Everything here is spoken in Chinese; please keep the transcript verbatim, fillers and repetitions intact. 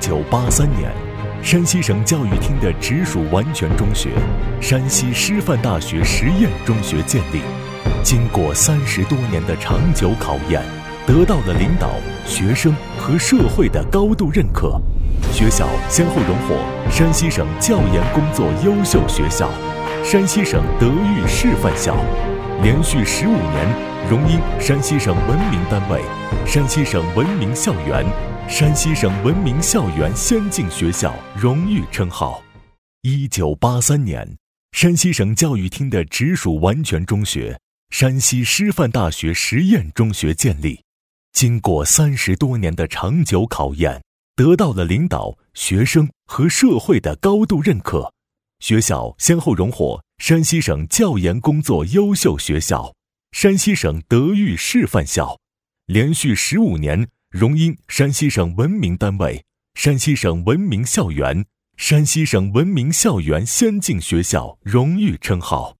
九八三年，山西省教育厅的直属完全中学山西师范大学实验中学建立。经过三十多年的长久考验，得到了领导、学生和社会的高度认可。学校先后荣获山西省教研工作优秀学校、山西省德育示范校，连续十五年荣膺山西省文明单位、山西省文明校园、山西省文明校园先进学校荣誉称号。一九八三年，山西省教育厅的直属完全中学山西师范大学实验中学建立。经过三十多年的长久考验，得到了领导、学生和社会的高度认可。学校先后荣获山西省教研工作优秀学校、山西省德育示范校，连续十五年荣膺山西省文明单位、山西省文明校园、山西省文明校园先进学校荣誉称号。